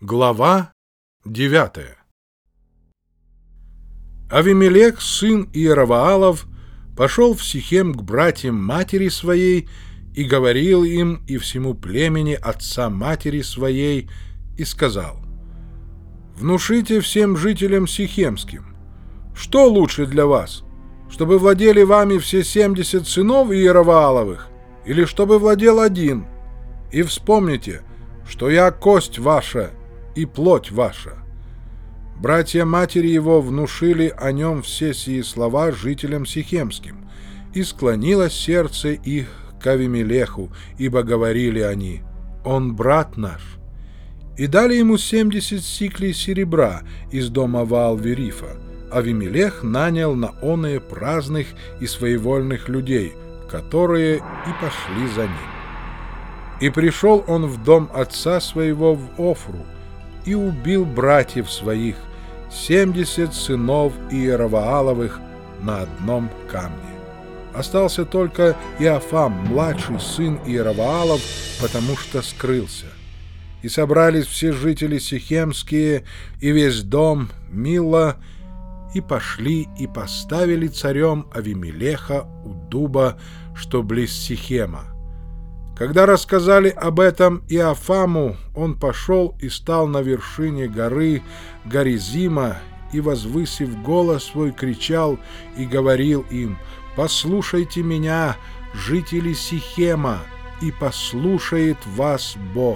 Глава 9. Авимелек, сын Иероваалов, пошел в Сихем к братьям матери своей и говорил им и всему племени отца матери своей и сказал: «Внушите всем жителям сихемским, что лучше для вас, чтобы владели вами все 70 сынов Иеровааловых, или чтобы владел один? И вспомните, что я кость ваша и плоть ваша». Братья матери его внушили о нем все сии слова жителям сихемским, и склонилось сердце их к Авимелеху, ибо говорили они: «Он брат наш». И дали ему 70 сиклей серебра из дома Ваал-Верифа. Авимелех нанял на оные праздных и своевольных людей, которые и пошли за ним. И пришел он в дом отца своего в Офру, и убил братьев своих, 70 сынов Иеровааловых на одном камне. Остался только Иофам, младший сын Иероваалов, потому что скрылся. И собрались все жители сихемские и весь дом Милла, и пошли и поставили царем Авимелеха у дуба, что близ Сихема. Когда рассказали об этом Иофаму, он пошел и стал на вершине горы Горизима, и, возвысив голос свой, кричал и говорил им: «Послушайте меня, жители Сихема, и послушает вас Бог».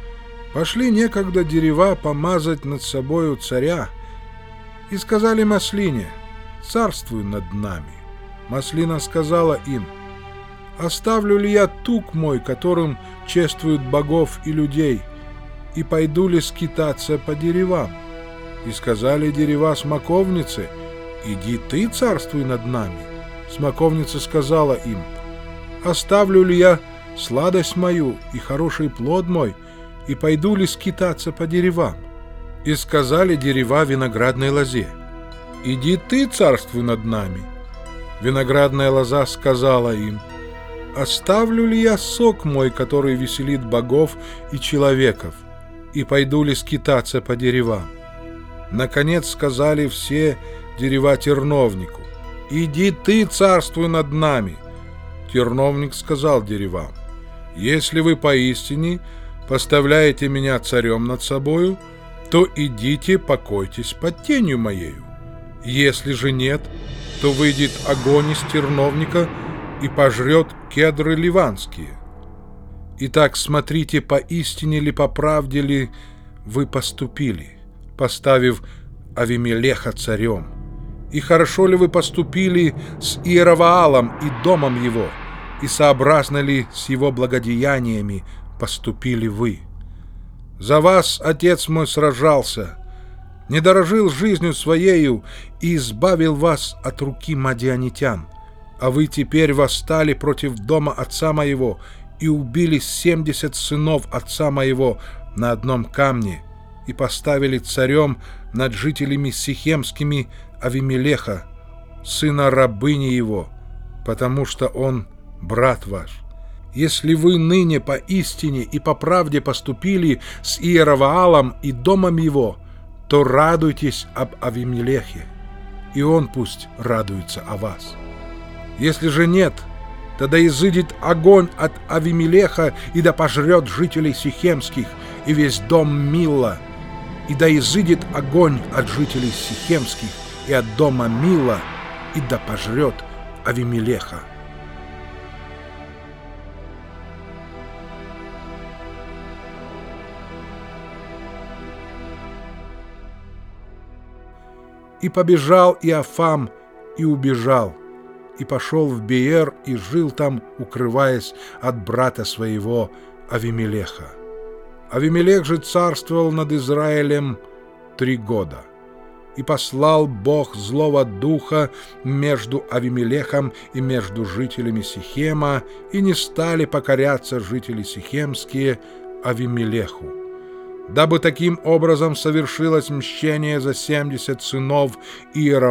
Пошли некогда дерева помазать над собою царя, и сказали маслине: «Царствуй над нами». Маслина сказала им: «Оставлю ли я тук мой, которым чествуют богов и людей, и пойду ли скитаться по деревам?» И сказали дерева смоковнице: «Иди ты, царствуй над нами». Смоковница сказала им: «Оставлю ли я сладость мою и хороший плод мой, и пойду ли скитаться по деревам?» И сказали дерева виноградной лозе: «Иди ты, царствуй над нами». Виноградная лоза сказала им: «Оставлю ли я сок мой, который веселит богов и человеков, и пойду ли скитаться по деревам?» Наконец сказали все дерева терновнику: «Иди ты, царствуй над нами». Терновник сказал деревам: «Если вы поистине поставляете меня царем над собою, то идите, покойтесь под тенью моею. Если же нет, то выйдет огонь из терновника и пожрет кедры ливанские. Итак, смотрите, поистине ли, по правде ли вы поступили, поставив Авимелеха царем, и хорошо ли вы поступили с Иероваалом и домом его, и сообразно ли с его благодеяниями поступили вы. За вас отец мой сражался, не дорожил жизнью своею и избавил вас от руки мадианитян. А вы теперь восстали против дома отца моего и убили 70 сынов отца моего на одном камне и поставили царем над жителями сихемскими Авимелеха, сына рабыни его, потому что он брат ваш. Если вы ныне поистине и по правде поступили с Иероваалом и домом его, то радуйтесь об Авимелехе, и он пусть радуется о вас. Если же нет, тогда изыдет огонь от Авимелеха и да пожрет жителей сихемских и весь дом Милла, и да изыдет огонь от жителей сихемских и от дома Милла, и да пожрет Авимелеха». И побежал Иофам и убежал, и пошел в Беер и жил там, укрываясь от брата своего Авимелеха. Авимелех же царствовал над Израилем 3 года. И послал Бог злого духа между Авимелехом и между жителями Сихема, и не стали покоряться жители сихемские Авимелеху, дабы таким образом совершилось мщение за 70 сынов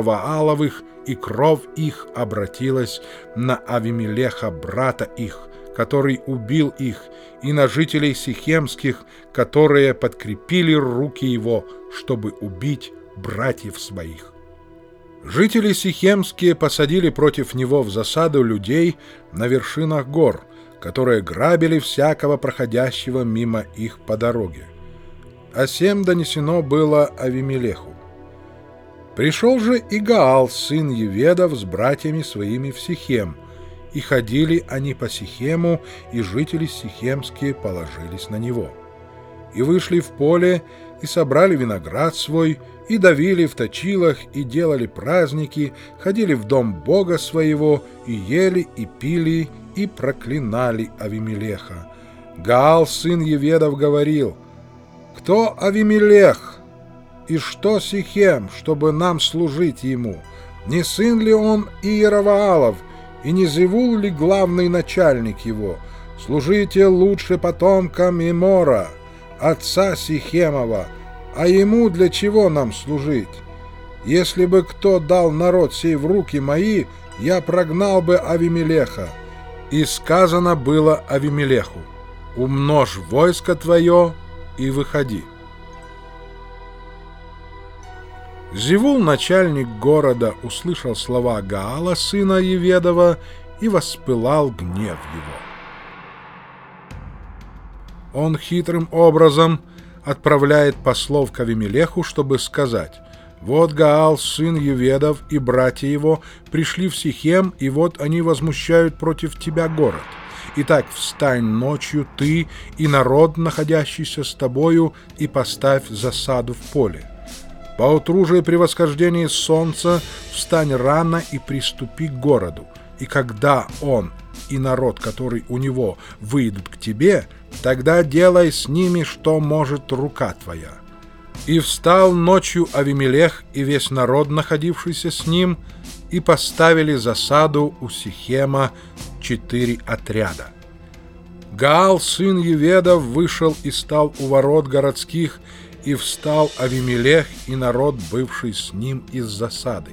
Иеровааловых, и кровь их обратилась на Авимелеха, брата их, который убил их, и на жителей сихемских, которые подкрепили руки его, чтобы убить братьев своих. Жители сихемские посадили против него в засаду людей на вершинах гор, которые грабили всякого проходящего мимо их по дороге. О сем донесено было Авимелеху. Пришел же и Гаал, сын Еведов, с братьями своими в Сихем, и ходили они по Сихему, и жители сихемские положились на него. И вышли в поле, и собрали виноград свой, и давили в точилах, и делали праздники, ходили в дом Бога своего, и ели, и пили, и проклинали Авимелеха. Гаал, сын Еведов, говорил: «Кто Авимелех? И что Сихем, чтобы нам служить ему? Не сын ли он Иераваалов, и не Зевул ли главный начальник его? Служите лучше потомкам Имора, отца Сихемова, а ему для чего нам служить? Если бы кто дал народ сей в руки мои, я прогнал бы Авимелеха». И сказано было Авимелеху: «Умножь войско твое и выходи». Зевул, начальник города, услышал слова Гаала, сына Еведова, и воспылал гнев его. Он хитрым образом отправляет послов к Авимелеху, чтобы сказать: «Вот Гаал, сын Еведов, и братья его пришли в Сихем, и вот они возмущают против тебя город. Итак, встань ночью ты и народ, находящийся с тобою, и поставь засаду в поле. Поутру же при восхождении солнца встань рано и приступи к городу, и когда он и народ, который у него, выйдут к тебе, тогда делай с ними, что может рука твоя». И встал ночью Авимелех и весь народ, находившийся с ним, и поставили засаду у Сихема 4 отряда. Гаал, сын Еведов, вышел и стал у ворот городских, и встал Авимелех и народ, бывший с ним из засады.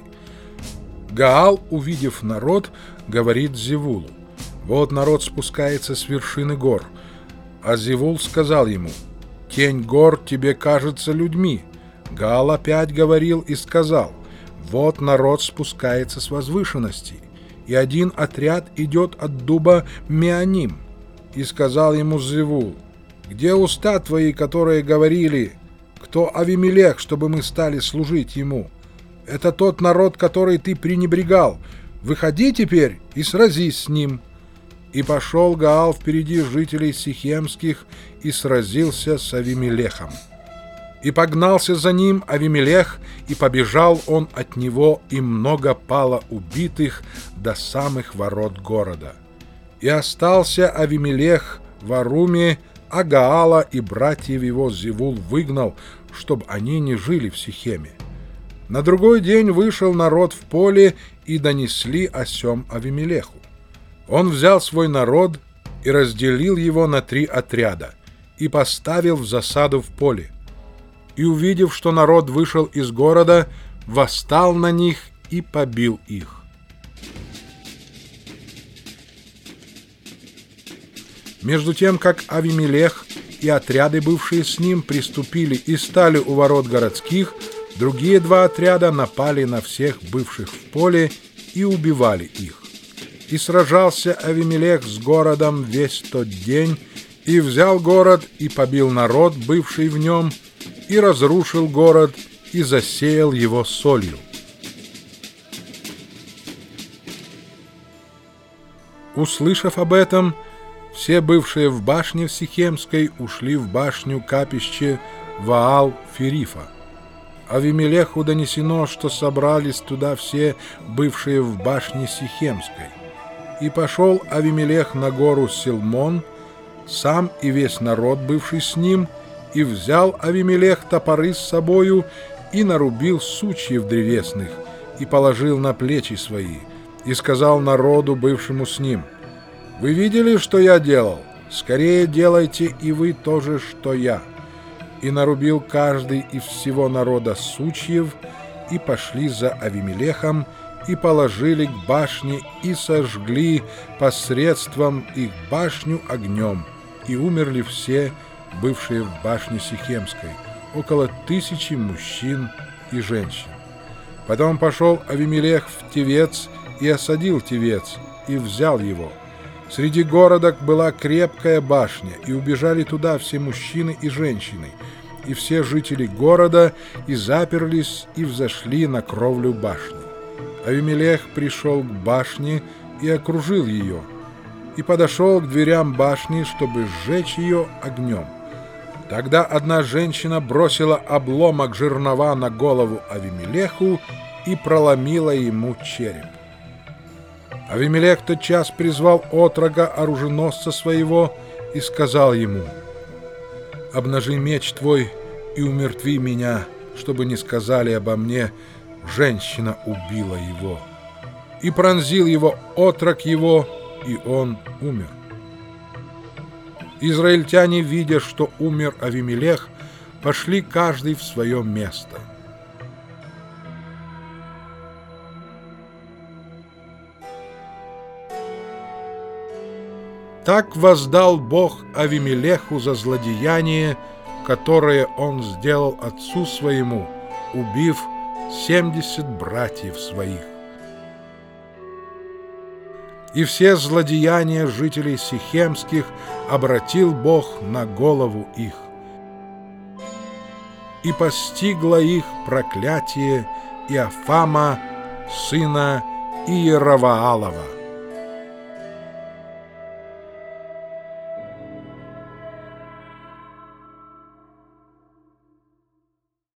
Гаал, увидев народ, говорит Зевулу: «Вот народ спускается с вершины гор». А Зевул сказал ему: «Тень гор тебе кажется людьми». Гаал опять говорил и сказал: «Вот народ спускается с возвышенностей, и один отряд идет от дуба Меоним». И сказал ему Зевул: «Где уста твои, которые говорили: кто Авимелех, чтобы мы стали служить ему? Это тот народ, который ты пренебрегал. Выходи теперь и сразись с ним». И пошел Гаал впереди жителей сихемских и сразился с Авимелехом. И погнался за ним Авимелех, и побежал он от него, и много пало убитых до самых ворот города. И остался Авимелех в Аруме, а Гаала и братьев его Зевул выгнал, чтобы они не жили в Сихеме. На другой день вышел народ в поле, и донесли о сем Авимелеху. Он взял свой народ и разделил его на 3 отряда, и поставил в засаду в поле. И, увидев, что народ вышел из города, восстал на них и побил их. Между тем, как Авимелех и отряды, бывшие с ним, приступили и стали у ворот городских, другие 2 отряда напали на всех бывших в поле и убивали их. И сражался Авимелех с городом весь тот день, и взял город, и побил народ, бывший в нем, и разрушил город, и засеял его солью. Услышав об этом, все бывшие в башне в Сихемской ушли в башню капище Ваал-Ферифа. Авимелеху донесено, что собрались туда все бывшие в башне Сихемской. И пошел Авимелех на гору Силмон, сам и весь народ, бывший с ним, и взял Авимелех топоры с собою, и нарубил сучьев древесных, и положил на плечи свои, и сказал народу, бывшему с ним: «Вы видели, что я делал? Скорее делайте и вы то же, что я». И нарубил каждый из всего народа сучьев, и пошли за Авимелехом, и положили к башне, и сожгли посредством их башню огнем, и умерли все, бывшие в башне Сихемской, около 1000 мужчин и женщин. Потом пошел Авимелех в Тевец и осадил Тевец, и взял его. Среди города была крепкая башня, и убежали туда все мужчины и женщины, и все жители города, и заперлись, и взошли на кровлю башни. Авимелех пришел к башне и окружил ее, и подошел к дверям башни, чтобы сжечь ее огнем. Тогда одна женщина бросила обломок жернова на голову Авимелеху и проломила ему череп. Авимелех тотчас призвал отрога оруженосца своего и сказал ему: «Обнажи меч твой и умертви меня, чтобы не сказали обо мне: женщина убила его». И пронзил его отрок его, и он умер. Израильтяне, видя, что умер Авимелех, пошли каждый в свое место. Так воздал Бог Авимелеху за злодеяние, которое он сделал отцу своему, убив 70 братьев своих. И все злодеяния жителей Сихемских обратил Бог на голову их. И постигло их проклятие Иофама, сына Иераваалова.